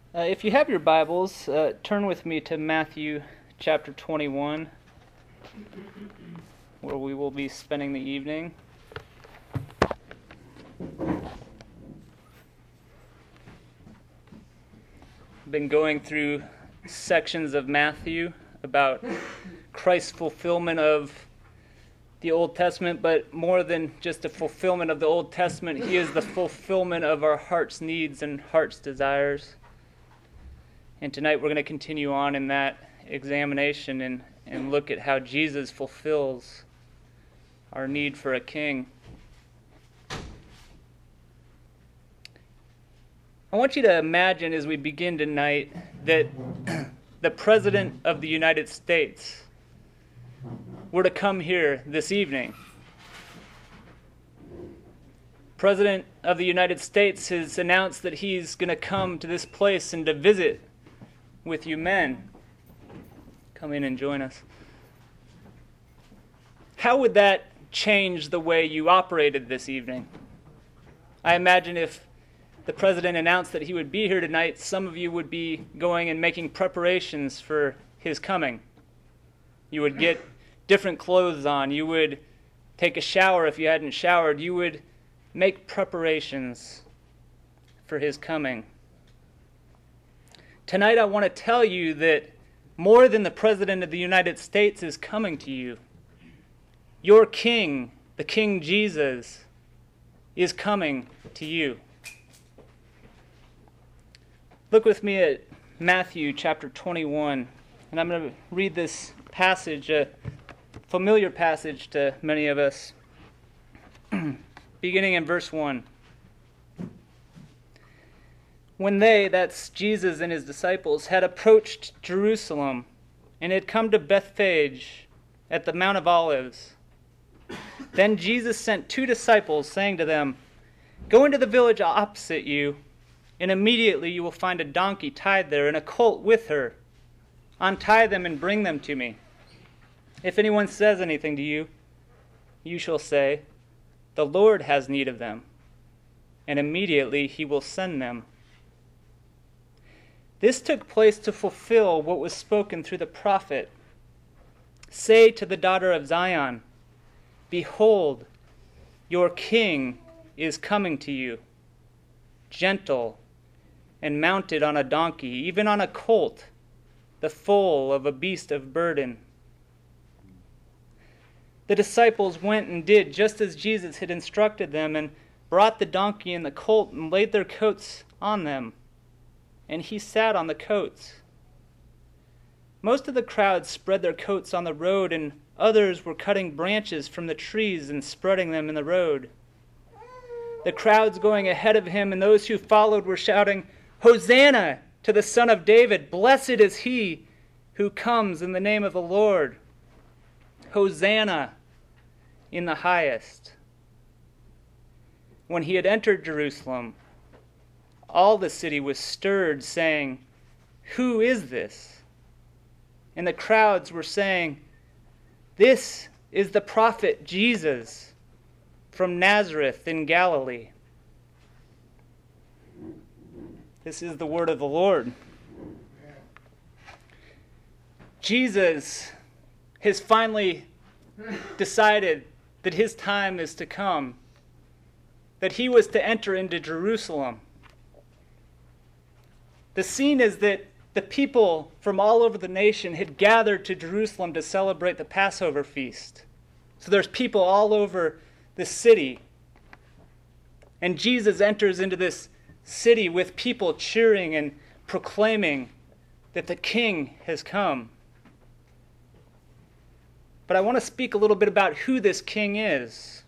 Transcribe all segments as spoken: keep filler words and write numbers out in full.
Uh, if you have your Bibles, uh, turn with me to Matthew chapter twenty-one, where we will be spending the evening. I've been going through sections of Matthew about Christ's fulfillment of the Old Testament, but more than just a fulfillment of the Old Testament, he is the fulfillment of our heart's needs and heart's desires. And tonight we're going to continue on in that examination and, and look at how Jesus fulfills our need for a king. I want you to imagine as we begin tonight that the President of the United States were to come here this evening. President of the United States has announced that he's going to come to this place and to visit with you men. Come in and join us. How would that change the way you operated this evening? I imagine if the president announced that he would be here tonight, some of you would be going and making preparations for his coming. You would get different clothes on. You would take a shower if you hadn't showered. You would make preparations for his coming. Tonight I want to tell you that more than the President of the United States is coming to you. Your King, the King Jesus, is coming to you. Look with me at Matthew chapter twenty-one, and I'm going to read this passage, a familiar passage to many of us, beginning in verse one. When they, that's Jesus and his disciples, had approached Jerusalem and had come to Bethphage at the Mount of Olives, then Jesus sent two disciples, saying to them, "Go into the village opposite you, and immediately you will find a donkey tied there and a colt with her. Untie them and bring them to me. If anyone says anything to you, you shall say, 'The Lord has need of them,' and immediately he will send them." This took place to fulfill what was spoken through the prophet. "Say to the daughter of Zion, Behold, your king is coming to you, gentle and mounted on a donkey, even on a colt, the foal of a beast of burden." The disciples went and did just as Jesus had instructed them, and brought the donkey and the colt and laid their coats on them, and he sat on the coats. Most of the crowd spread their coats on the road, and others were cutting branches from the trees and spreading them in the road. The crowds going ahead of him and those who followed were shouting, "Hosanna to the Son of David! Blessed is he who comes in the name of the Lord! Hosanna in the highest!" When he had entered Jerusalem, all the city was stirred, saying, "Who is this?" And the crowds were saying, "This is the prophet Jesus from Nazareth in Galilee." This is the word of the Lord. Jesus has finally decided that his time is to come, that he was to enter into Jerusalem. The scene is that the people from all over the nation had gathered to Jerusalem to celebrate the Passover feast. So there's people all over the city. And Jesus enters into this city with people cheering and proclaiming that the king has come. But I want to speak a little bit about who this king is.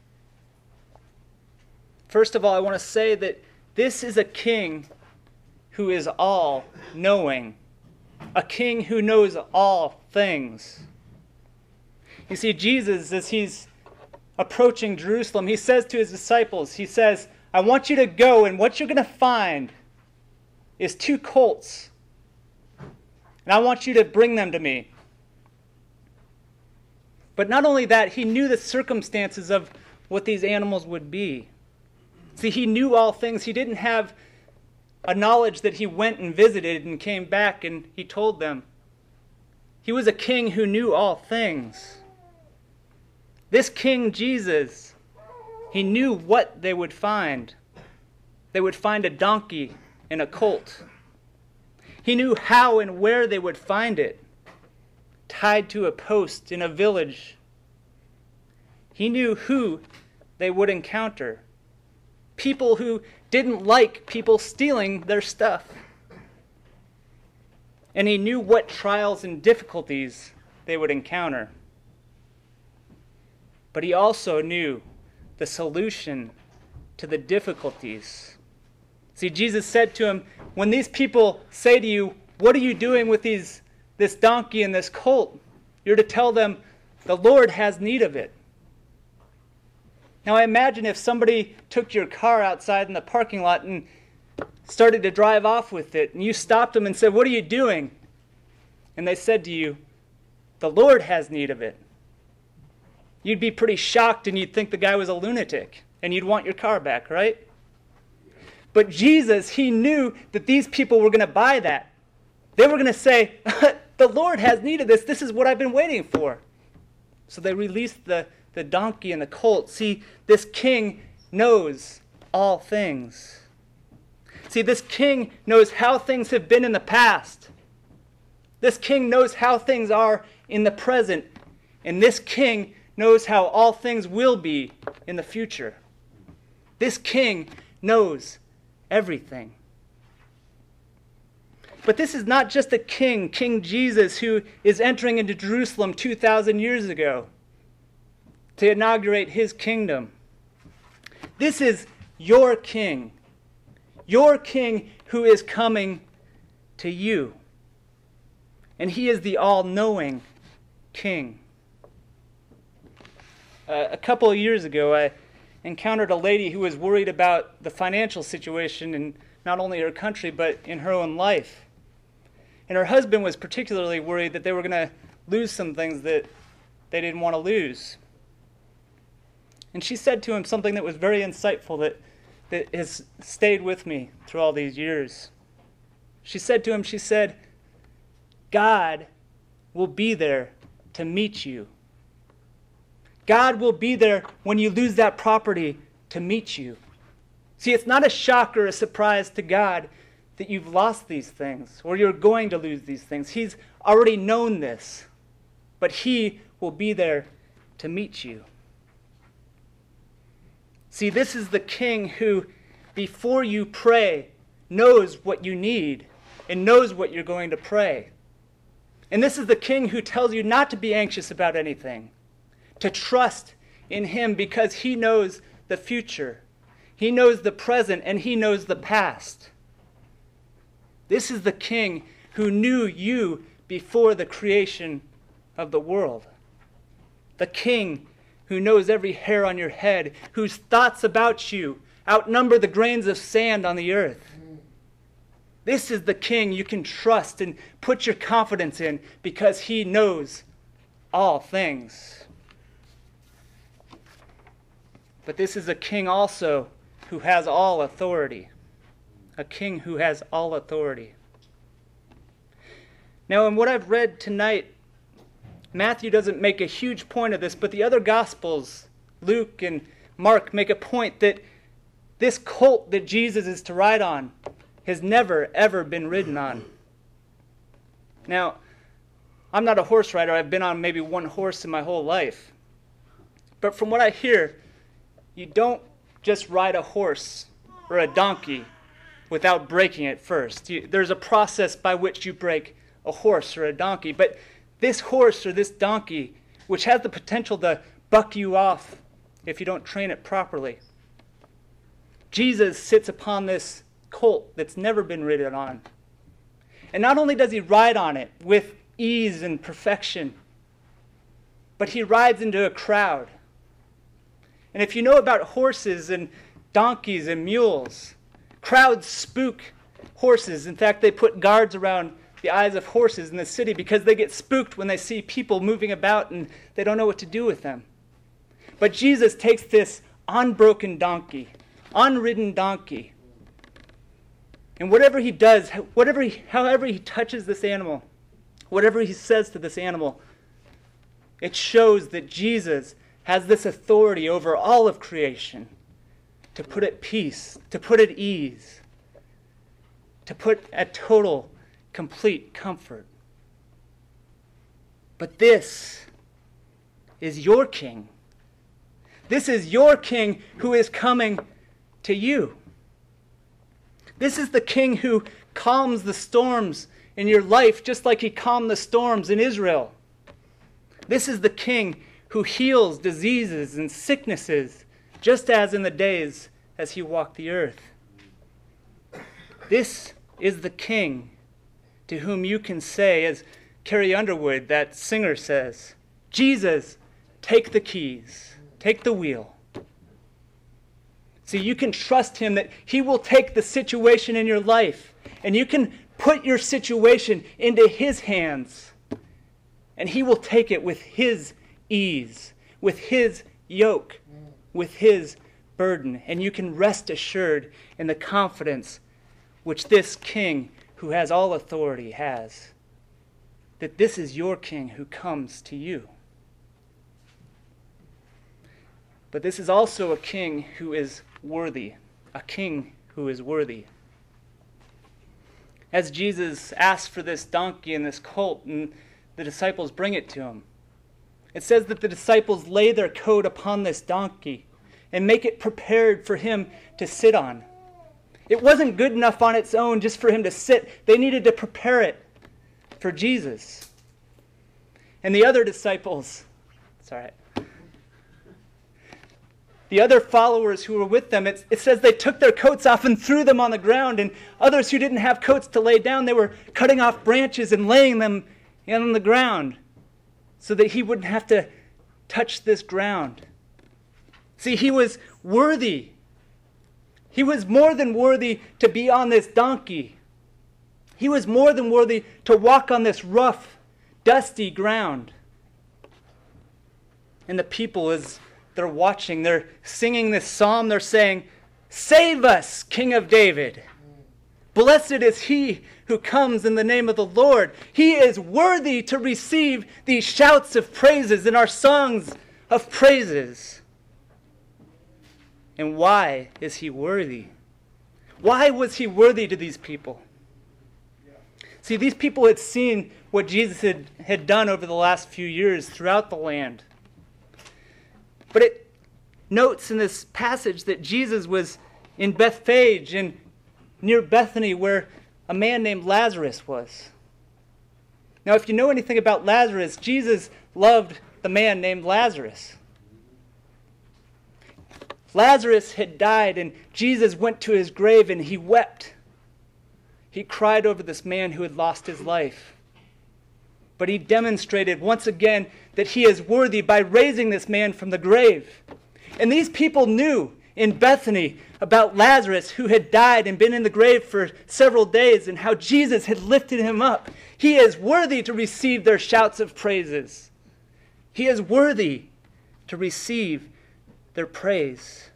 First of all, I want to say that this is a king who is all-knowing, a king who knows all things. You see, Jesus, as he's approaching Jerusalem, he says to his disciples, he says, "I want you to go, and what you're going to find is two colts, and I want you to bring them to me." But not only that, he knew the circumstances of what these animals would be. See, he knew all things. He didn't have a knowledge that he went and visited and came back and he told them. He was a king who knew all things. This King Jesus, he knew what they would find. They would find a donkey and a colt. He knew how and where they would find it, tied to a post in a village. He knew who they would encounter. People who didn't like people stealing their stuff. And he knew what trials and difficulties they would encounter. But he also knew the solution to the difficulties. See, Jesus said to him, when these people say to you, what are you doing with these, this donkey and this colt? You're to tell them, the Lord has need of it. Now I imagine if somebody took your car outside in the parking lot and started to drive off with it, and you stopped them and said, what are you doing? And they said to you, the Lord has need of it. You'd be pretty shocked and you'd think the guy was a lunatic and you'd want your car back, right? But Jesus, he knew that these people were going to buy that. They were going to say, the Lord has need of this. This is what I've been waiting for. So they released the, the donkey and the colt. See, this king knows all things. See, this king knows how things have been in the past. This king knows how things are in the present. And this king knows how all things will be in the future. This king knows everything. But this is not just a king, King Jesus, who is entering into Jerusalem two thousand years ago to inaugurate his kingdom. This is your king, your king who is coming to you. And he is the all-knowing king. Uh, a couple of years ago, I encountered a lady who was worried about the financial situation in not only her country, but in her own life. And her husband was particularly worried that they were going to lose some things that they didn't want to lose. And she said to him something that was very insightful that, that has stayed with me through all these years. She said to him, she said, God will be there to meet you. God will be there when you lose that property to meet you. See, it's not a shock or a surprise to God that you've lost these things or you're going to lose these things. He's already known this, but he will be there to meet you. See, this is the king who, before you pray, knows what you need and knows what you're going to pray. And this is the king who tells you not to be anxious about anything, to trust in him because he knows the future. He knows the present and he knows the past. This is the king who knew you before the creation of the world. The king who knows every hair on your head, whose thoughts about you outnumber the grains of sand on the earth. This is the king you can trust and put your confidence in because he knows all things. But this is a king also who has all authority. A king who has all authority. Now, in what I've read tonight, Matthew doesn't make a huge point of this, but the other Gospels, Luke and Mark, make a point that this colt that Jesus is to ride on has never, ever been ridden on. Now, I'm not a horse rider. I've been on maybe one horse in my whole life. But from what I hear, you don't just ride a horse or a donkey without breaking it first. You, there's a process by which you break a horse or a donkey. But this horse or this donkey, which has the potential to buck you off if you don't train it properly, Jesus sits upon this colt that's never been ridden on. And not only does he ride on it with ease and perfection, but he rides into a crowd. And if you know about horses and donkeys and mules, crowds spook horses. In fact, they put guards around the eyes of horses in the city because they get spooked when they see people moving about and they don't know what to do with them. But Jesus takes this unbroken donkey, unridden donkey, And whatever he does, whatever he, however he touches this animal, whatever he says to this animal, it shows that Jesus has this authority over all of creation to put at peace, to put at ease, to put at total, complete comfort. But this is your king. This is your king who is coming to you. This is the king who calms the storms in your life just like he calmed the storms in Israel. This is the king who heals diseases and sicknesses just as in the days as he walked the earth. This is the king to whom you can say, as Carrie Underwood, that singer, says, Jesus, take the keys, take the wheel. See, you can trust him that he will take the situation in your life, and you can put your situation into his hands, and he will take it with his ease, with his yoke, with his burden, and you can rest assured in the confidence which this king who has all authority has, that this is your king who comes to you. But this is also a king who is worthy, a king who is worthy. As Jesus asked for this donkey and this colt, and the disciples bring it to him, it says that the disciples lay their coat upon this donkey and make it prepared for him to sit on. It wasn't good enough on its own just for him to sit. They needed to prepare it for Jesus. And the other disciples, it's all right. The other followers who were with them, it, it says they took their coats off and threw them on the ground, and others who didn't have coats to lay down, they were cutting off branches and laying them on the ground so that he wouldn't have to touch this ground. See, he was worthy. He was more than worthy to be on this donkey. He was more than worthy to walk on this rough, dusty ground. And the people, as they're watching, they're singing this psalm, they're saying, "Save us, King of David. Blessed is he who comes in the name of the Lord. He is worthy to receive these shouts of praises and our songs of praises." And why is he worthy? Why was he worthy to these people? See, these people had seen what Jesus had, had done over the last few years throughout the land. But it notes in this passage that Jesus was in Bethphage and near Bethany where a man named Lazarus was. Now, if you know anything about Lazarus, Jesus loved the man named Lazarus. Lazarus had died, and Jesus went to his grave and he wept. He cried over this man who had lost his life. But he demonstrated once again that he is worthy by raising this man from the grave. And these people knew in Bethany about Lazarus who had died and been in the grave for several days and how Jesus had lifted him up. He is worthy to receive their shouts of praises. He is worthy to receive their praise.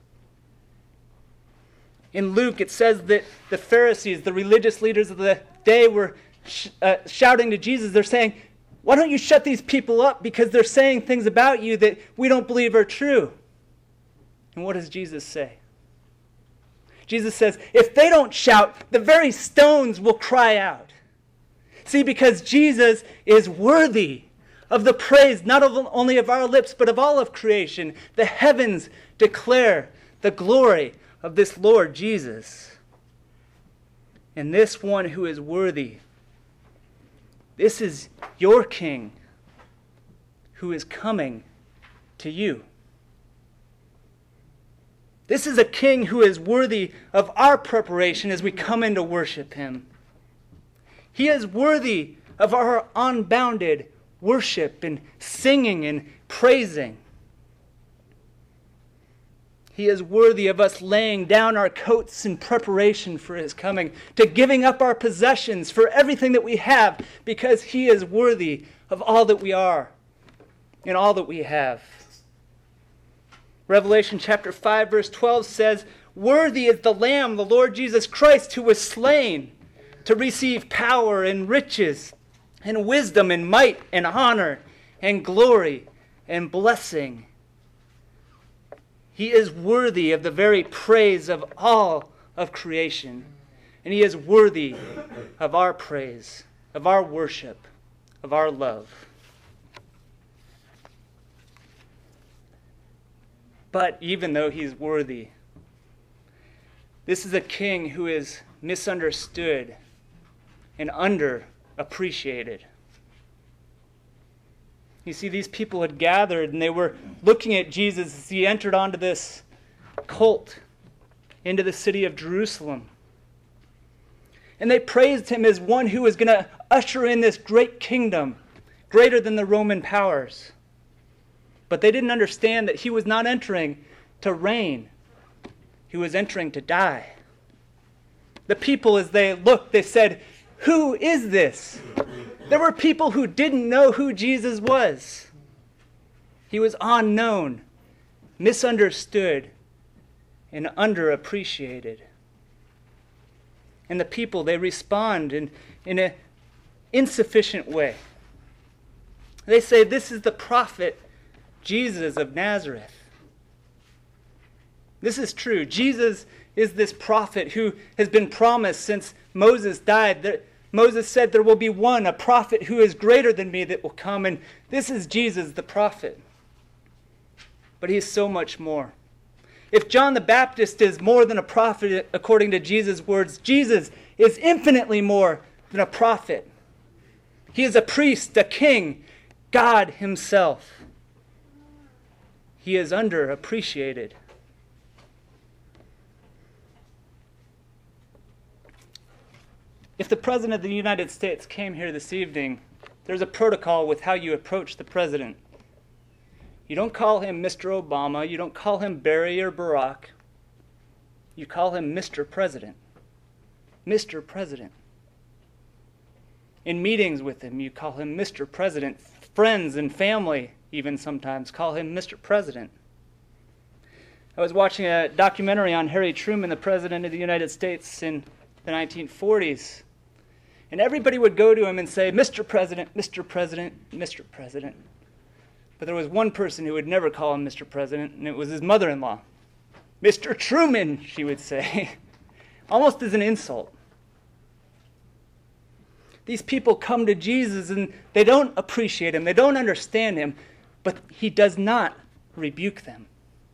In Luke, it says that the Pharisees, the religious leaders of the day, were sh- uh, shouting to Jesus. They're saying, "Why don't you shut these people up? Because they're saying things about you that we don't believe are true." And what does Jesus say? Jesus says, if they don't shout, the very stones will cry out. See, because Jesus is worthy of the praise, not of, only of our lips, but of all of creation. The heavens declare the glory of this Lord Jesus. And this one who is worthy, this is your King who is coming to you. This is a King who is worthy of our preparation as we come in to worship him. He is worthy of our unbounded worship and singing and praising. He is worthy of us laying down our coats in preparation for his coming, to giving up our possessions for everything that we have, because he is worthy of all that we are and all that we have. Revelation chapter five verse twelve says, Worthy is the Lamb, the Lord Jesus Christ, who was slain to receive power and riches and wisdom and might and honor and glory and blessing. He is worthy of the very praise of all of creation. And he is worthy of our praise, of our worship, of our love. But even though he's worthy, this is a king who is misunderstood and underappreciated. You see, these people had gathered and they were looking at Jesus as he entered onto this colt into the city of Jerusalem. And they praised him as one who was going to usher in this great kingdom, greater than the Roman powers. But they didn't understand that he was not entering to reign. He was entering to die. The people, as they looked, they said, "Who is this?" There were people who didn't know who Jesus was. He was unknown, misunderstood, and underappreciated. And the people, they respond in, in an insufficient way. They say, "This is the prophet Jesus of Nazareth." This is true. Jesus is this prophet who has been promised since Moses died. That Moses said, "There will be one, a prophet who is greater than me that will come." And this is Jesus, the prophet. But he is so much more. If John the Baptist is more than a prophet according to Jesus' words, Jesus is infinitely more than a prophet. He is a priest, a king, God himself. He is underappreciated. If the President of the United States came here this evening, there's a protocol with how you approach the President. You don't call him Mister Obama. You don't call him Barry or Barack. You call him Mister President. Mister President. In meetings with him, you call him Mister President. Friends and family even sometimes call him Mister President. I was watching a documentary on Harry Truman, the President of the United States in the nineteen forties. And everybody would go to him and say, "Mister President, Mister President, Mister President." But there was one person who would never call him Mister President, and it was his mother-in-law. "Mister Truman," she would say, almost as an insult. These people come to Jesus and they don't appreciate him, they don't understand him, but he does not rebuke them.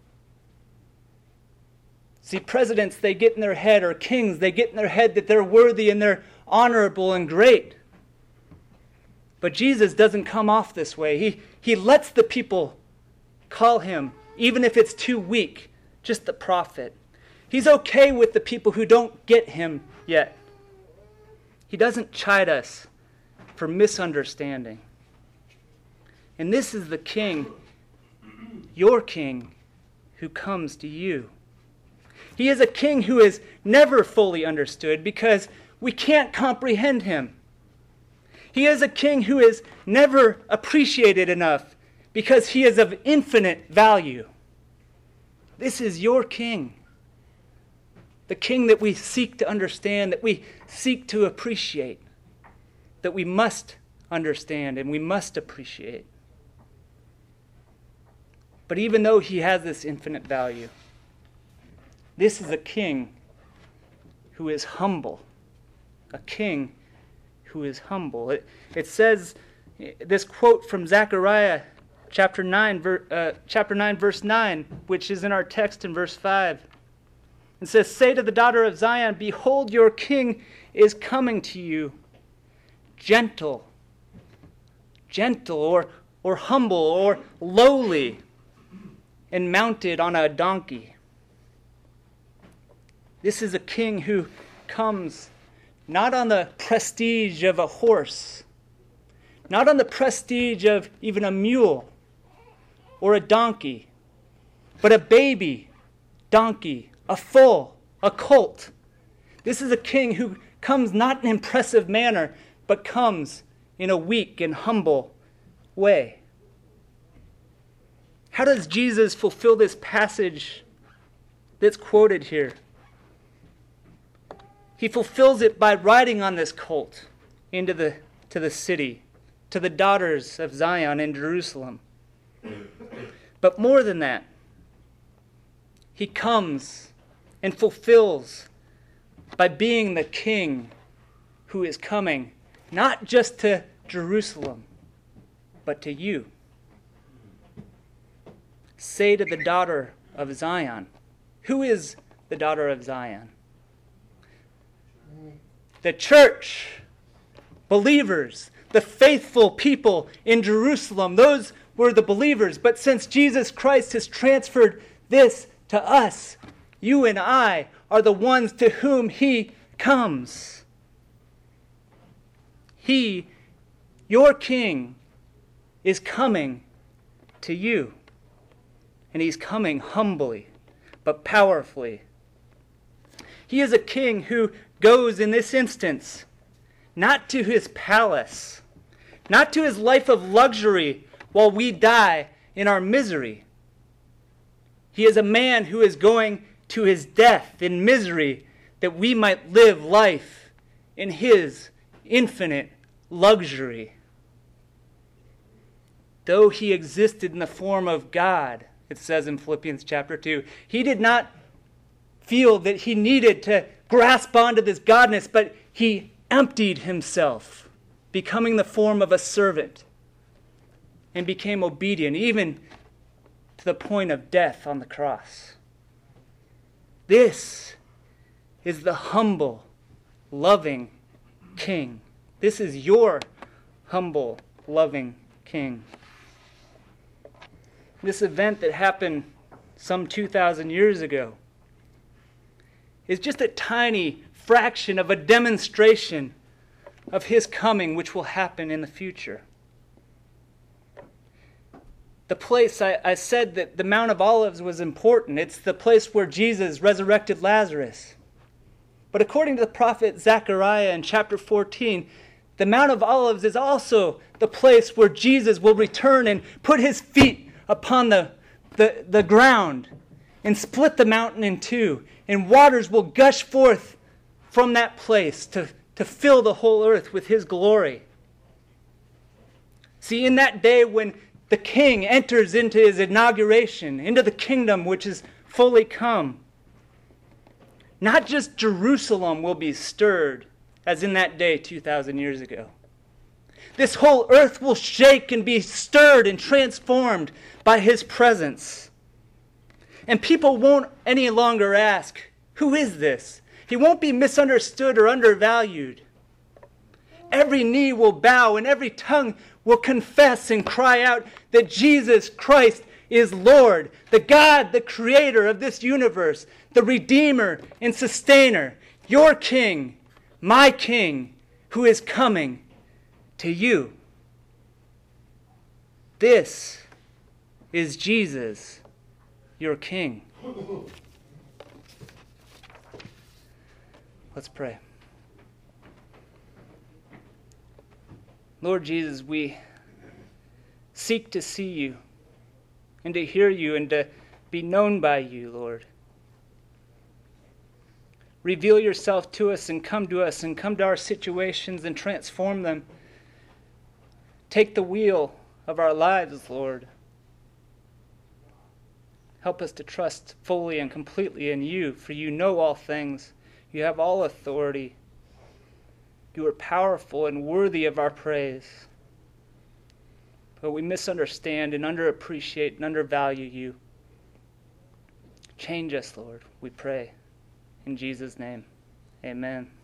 See, presidents, they get in their head, or kings, they get in their head that they're worthy and they're honorable and great. But Jesus doesn't come off this way. He, he lets the people call him, even if it's too weak, just the prophet. He's okay with the people who don't get him yet. He doesn't chide us for misunderstanding. And this is the king, your king, who comes to you. He is a king who is never fully understood because we can't comprehend him. He is a king who is never appreciated enough because he is of infinite value. This is your king. The king that we seek to understand, that we seek to appreciate, that we must understand and we must appreciate. But even though he has this infinite value, this is a king who is humble. A king who is humble. It, it says, this quote from Zechariah chapter nine, ver, uh, chapter nine, verse nine, which is in our text in verse five. It says, "Say to the daughter of Zion, behold, your king is coming to you, gentle, gentle or, or humble or lowly, and mounted on a donkey." This is a king who comes not on the prestige of a horse, not on the prestige of even a mule or a donkey, but a baby donkey, a foal, a colt. This is a king who comes not in an impressive manner, but comes in a weak and humble way. How does Jesus fulfill this passage that's quoted here. He fulfills it by riding on this colt into the to the city, to the daughters of Zion in Jerusalem. But more than that, he comes and fulfills by being the king who is coming, not just to Jerusalem, but to you. Say to the daughter of Zion. Who is the daughter of Zion? The church, believers, the faithful people in Jerusalem. Those were the believers. But since Jesus Christ has transferred this to us, you and I are the ones to whom he comes. He, your king, is coming to you. And he's coming humbly, but powerfully. He is a king who goes in this instance not to his palace, not to his life of luxury while we die in our misery. He is a man who is going to his death in misery that we might live life in his infinite luxury. Though he existed in the form of God, it says in Philippians chapter two, he did not feel that he needed to grasp onto this godness, but he emptied himself, becoming the form of a servant, and became obedient, even to the point of death on the cross. This is the humble, loving King. This is your humble, loving King. This event that happened some two thousand years ago is just a tiny fraction of a demonstration of his coming, which will happen in the future. The place, I, I said that the Mount of Olives was important. It's the place where Jesus resurrected Lazarus. But according to the prophet Zechariah in chapter fourteen, the Mount of Olives is also the place where Jesus will return and put his feet upon the, the, the ground and split the mountain in two. And waters will gush forth from that place to, to fill the whole earth with his glory. See, in that day when the king enters into his inauguration, into the kingdom which is fully come, not just Jerusalem will be stirred, as in that day two thousand years ago. This whole earth will shake and be stirred and transformed by his presence. And people won't any longer ask, who is this? He won't be misunderstood or undervalued. Every knee will bow and every tongue will confess and cry out that Jesus Christ is Lord, the God, the creator of this universe, the Redeemer and Sustainer, your King, my King, who is coming to you. This is Jesus, your King. Let's pray. Lord Jesus, we seek to see you and to hear you and to be known by you, Lord. Reveal yourself to us and come to us and come to our situations and transform them. Take the wheel of our lives, Lord. Help us to trust fully and completely in you, for you know all things. You have all authority. You are powerful and worthy of our praise. But we misunderstand and underappreciate and undervalue you. Change us, Lord, we pray. In Jesus' name, amen.